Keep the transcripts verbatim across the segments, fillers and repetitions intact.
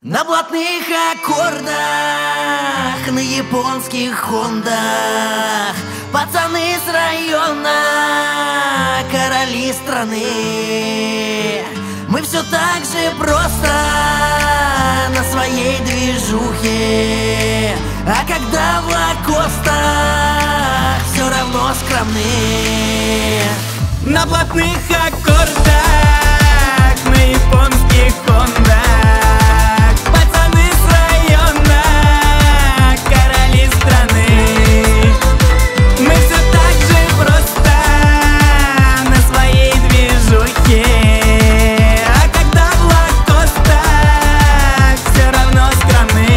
На блатных аккордах, на японских хондах, пацаны с района, короли страны. Мы все так же просто на своей движухе, а когда в лакостах, все равно скромны. На блатных аккордах, на японских хондах, пацаны с района, короли страны. Мы все так же просто на своей движухе, а когда в лакостах, все равно скромны.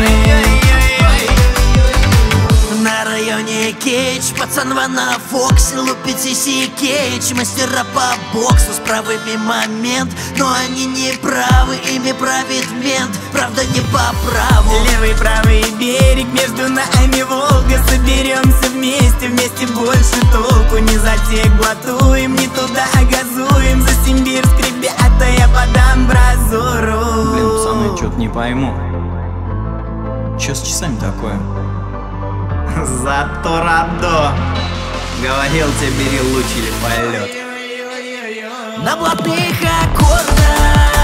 На районе Кейдж, пацанва на Фоксе, лупит Сиси Кейдж, мастера по боксу с правыми момент, но они не правы, ими правит мент, правда не по праву. Левый, правый берег, между нами Волга. Соберемся вместе, вместе больше толку. Не затек блатуем, не туда газуем. За Симбирск, ребята, я подам бразуру. Блин, пацаны, чё-то не пойму. Чё с часами такое? Зато Радо говорил тебе, бери луч или полет. На блатных аккордах,